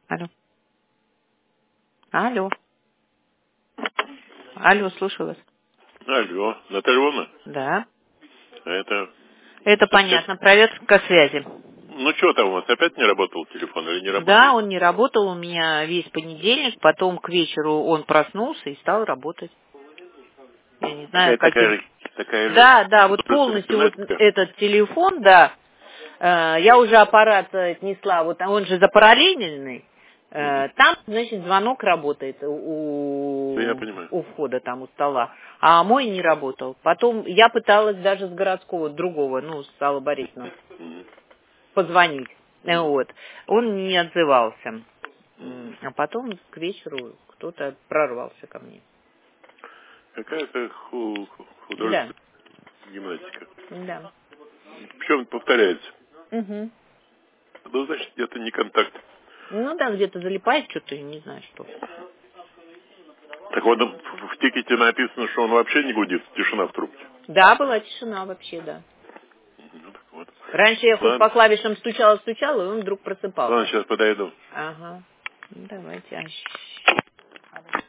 Алло. Алло. Алло, слушаю вас. Алло, Наталья Ивановна? Да. Это понятно. Проверка связи. Ну что там у вас, опять не работал телефон или не работает? Да, он не работал у меня весь понедельник, потом к вечеру он проснулся и стал работать. Я не знаю, каким... Такая же Да, вот полностью вот этот телефон, да. Я уже аппарат отнесла, вот он же запараллельный. Там, значит, звонок работает я понимаю. у входа, там у стола. А мой не работал. Потом я пыталась даже с городского, другого, с Аллы Борисовны, позвонить. Вот. Он не отзывался. А потом к вечеру кто-то прорвался ко мне. Какая-то художественная гимнастика. Да. Причем повторяется. Угу. Ну, значит, где-то не контакт. Ну да, где-то залипает что-то, я не знаю что. Так вот, в тикете написано, что он вообще не гудит, тишина в трубке. Да, была тишина вообще, да. Ну, так вот. Раньше я хоть по клавишам стучала, и он вдруг просыпался. Ладно, сейчас подойду. Ага. Ну, давайте.